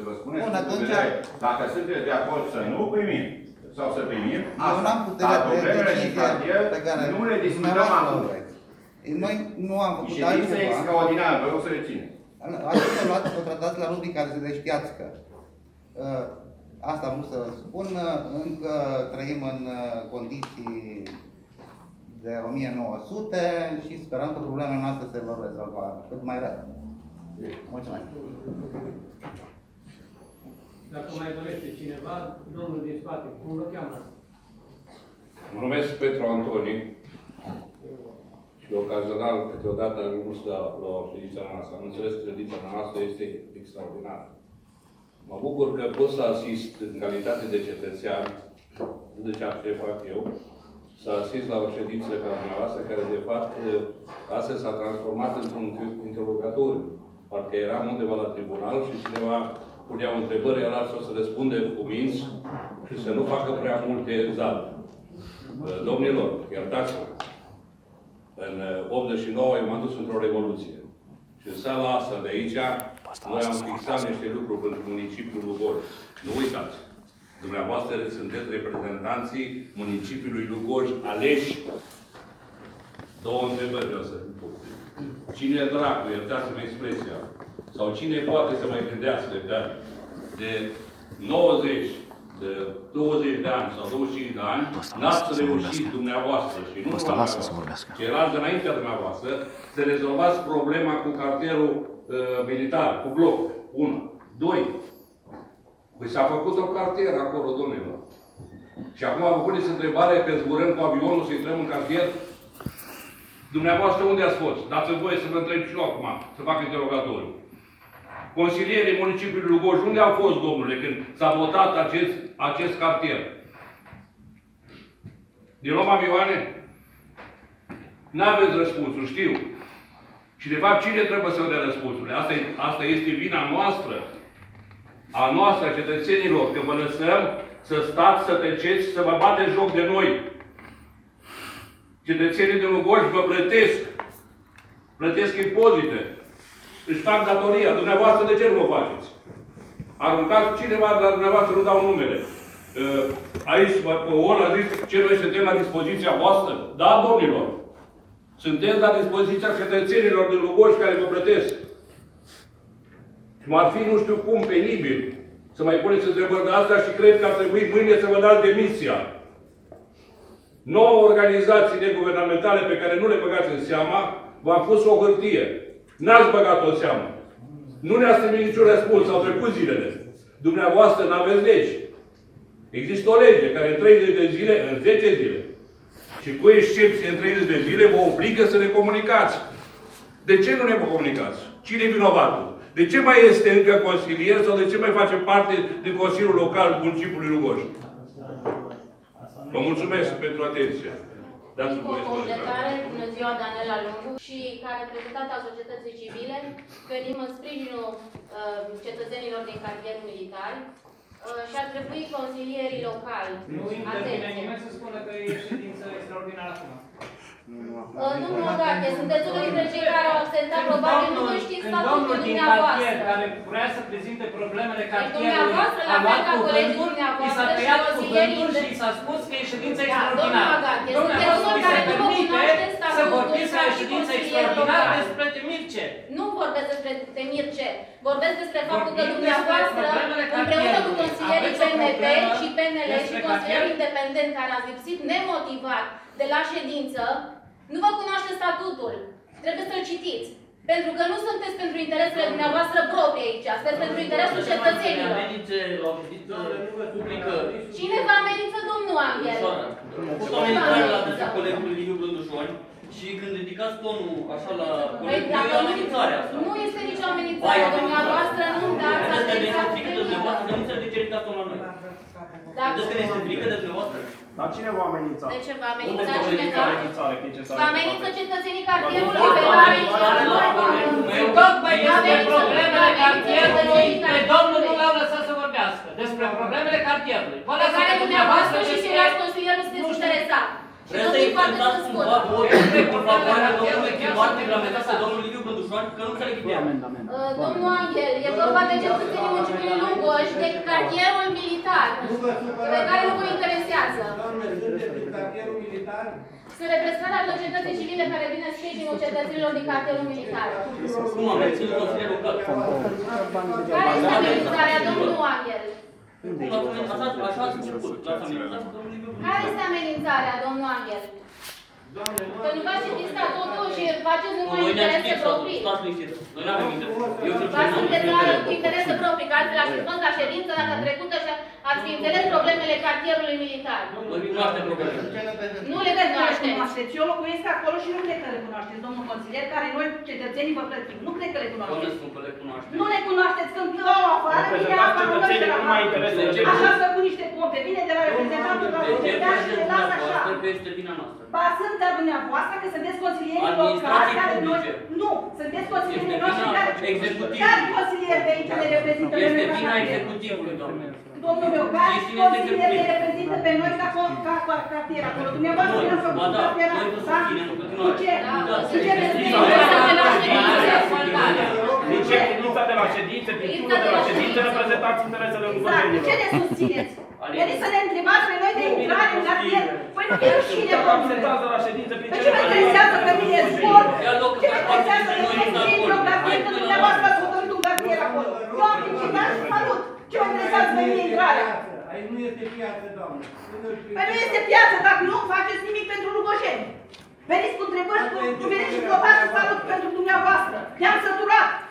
vă spuneți dacă sunteți de acord să nu primim sau să primim, eu n-am puterea de decizie pe care nu le discutăm acum. Noi nu am făcut altceva. Ședință extraordinară, vă rog să rețineți. Ați luat o tratați la rubrica de știați că asta am vrut să spun, încă trăim în condiții de 1900 și sperăm că problemele noastre se vor rezolva cât mai repede. Mulțumesc. Dacă mai dorește cineva, domnul din spate, cum vă cheamă? Mă numesc Petru Antoni și ocazional câteodată ajung la o ședință noastră. Am înțeles că ședința noastră este extraordinară. Mă bucur că pot să asist în calitate de cetățean, de ceea ce fac eu, să asist la o ședință ca dumneavoastră, care de fapt astăzi s-a transformat într-un interrogatoriu. Parcă eram undeva la tribunal și cineva punea o întrebări, iar alții o să răspunde cu minți și să nu facă prea multe exalte. Domnilor, iertați-mă. În 89 eu m-am dus într-o revoluție. Și în sala asta de aici, noi am fixat niște lucruri pentru municipiul Lugoj. Nu uitați. Dumneavoastră sunteți reprezentanții municipiului Lugoj aleși. Două întrebări vreau să pun. Cine dracu, iertați-mă expresia, sau cine poate să mai gândească de 90, de 20 de ani sau 25 de ani, n-ați reușit dumneavoastră și nu ceilalți înaintea dumneavoastră să rezolvați problema cu cartierul militar, cu bloc. 1. 2. Păi s-a făcut o cartieră acolo, domnilor. Și acum vă puneți întrebare că zburăm cu avionul să intrăm în cartier? Dumneavoastră unde ați fost? Dați-mi voie să vă întreb și eu acum, să fac interrogatoriu. Consilierii municipiului Lugoj, unde au fost, domnule, când s-a votat acest cartier? Din luăm avioane? N-aveți răspunsul, știu. Și de fapt, cine trebuie să vă dea răspunsurile? Asta este vina noastră. A noastră, a cetățenilor, că vă lăsăm să stați, să treceți, să vă bateți joc de noi. Cetățenii din Lugoj vă plătesc impozite, își fac datoria. Dumneavoastră de ce nu vă faceți? Aruncați cineva, dar dumneavoastră nu dau numele. Aici, pe ON a zis ce noi suntem la dispoziția voastră? Da, domnilor. Sunteți la dispoziția cetățenilor din Lugoj care vă plătesc. M-ar fi, nu știu cum, penibil să mai puneți întrebări de astea și cred că ar trebui mâine să vă dați demisia. 9 organizații neguvernamentale pe care nu le băgați în seama, v-am pus o hârtie. N-ați băgat-o în seamă. Nu ne-ați trimis niciun răspuns, au trecut zilele. Dumneavoastră n-aveți legi. Există o lege care în 30 de zile, în 10 zile, și cu excepție în 30 de zile, vă obligă să ne comunicați. De ce nu ne comunicați? Cine e vinovatul? De ce mai este încă consilier sau de ce mai face parte din Consiliul Local municipiului Lugoj? Vă mulțumesc pentru atenție. Cu o completare, bună ziua, Daniela Lungu, și ca reprezentant al societății civile, venim în sprijinul cetățenilor din cartierul militar și ar trebui consilierii locali. Nu intervine nimeni să spună că e ședință extraordinară acum. Domnul Agache, sunteți unul dintre cei care au absentat, probabil nu știți statutul dumneavoastră. Care vrea să prezinte problemele cartierului, dumneavoastră, a la fel luat ca colegii cuvântul, i dumneavoastră s-a și tăiat consilierii cuvântul și i s-a spus că e ședință Domnul extraordinară. Agache, Domnule, sunteți unul mi se care nu vă permite cunoaște să statutul vorbiți la ca și ședință consilier extraordinară local. despre Temirce. Nu vorbesc despre Temirce. Vorbesc despre faptul că Vorbim dumneavoastră, despre problemele împreună cu cartierului. consilierii Aveți o PNP problemă și PNL și despre consilierii cartier? independenți care ați lipsit nemotivat de la ședință, nu vă cunoaște statutul. Trebuie să-l citiți. Pentru că nu sunteți pentru interesele dumneavoastră proprii aici, sunteți pentru interesul cetățenilor. Cine vă amenință, domnul Angel? Fost o amenințare la adresa colegului Liviu Blândușoni și când ridicați tonul așa la colegul, e o amenințare asta. Nu este nicio amenințare, dumneavoastră nu dați atenția atenția pe dumneavoastră, nu înțeleg de ce ridicați tonul la noi. Vedeți că ne este frică de dumneavoastră? Dar cine v-a amenințat? De ce v-a Unde amenințat este cineva? Amenințare, că e ce s-a Vă amenință cetățenii cartierului Vă pe amenință care Tocmai despre problemele cartierului, pe domnul nu l-au lăsat să vorbească. Despre problemele cartierului. Vă pe lăsați care dumneavoastră și despre... ceilalți consilieri nu sunteți interesat. Și Vreți vă să-i spun foarte prezentați scurt. cumva votul în favoarea domnului Chimar reglamentat pe domnul Liviu Blândușoan, că nu înțeleg ideea. Domnul Angel, e vorba de cetățenii municipiului Lungu. cartierul militar, pe care nu vă interesează. Doamne, sunteți din cartierul militar? Sunt reprezentarea societății civile care vine în sprijinul cetățenilor din cartierul militar. Cum am reținut consilier local? Care este amenințarea, domnul Angel? Așa ați început. L-ați amenințat și domnul Liviu. Care este amenințarea, domnul Angel? Că nu v-ați citit statutul și faceți numai interese proprii. Stați liniștit. Noi nu avem interese. Eu știu V-ați interesat interese proprii, că ați la spus la ședință data trecută și ați fi înțeles problemele cartierului militar. Noi cunoaștem problemele. Nu le cunoașteți. Eu locuiesc acolo și nu cred că le cunoașteți, domnul consilier, care noi, cetățenii, vă plătim. Nu cred că le Doamne, cunoașteți. spun că le cunoaștem. Nu le cunoașteți când dau afară, vine apa în noi de la cetățenii, Așa să cu niște pompe. Vine de la reprezentantul la societate și le lasă așa. Că este vina noastră. Ba, sunt a dumneavoastră că sunteți consilierii locali care noi... Nu, sunteți consilierii noștri care... Care consilieri de aici ne reprezintă pe Este noi vina ca executivului, doamne. Domnul meu, care consilieri ne reprezintă pe noi ca cartier acolo? Dumneavoastră ne-am făcut cartier acolo, da? Cu ce? Cu ce De ce lipsa de la ședințe, pictură de la ședințe, reprezentați interesele Exact, ce ne susțineți? Veniți să ne întrebați pe noi de intrare în cartier? Păi nu e rușine, domnule! Păi ce mă interesează pe mine zbor? Ce mă interesează pe mine să intru în cartier când dumneavoastră ați hotărât un cartier acolo? Eu am implicat și salut! Ce mă interesează pe mine intrarea? Aici nu este piață, doamne. Păi nu este piață dacă nu faceți nimic pentru Lugojeni. Veniți cu întrebări, veniți și votați salut pentru dumneavoastră. Ne-am săturat!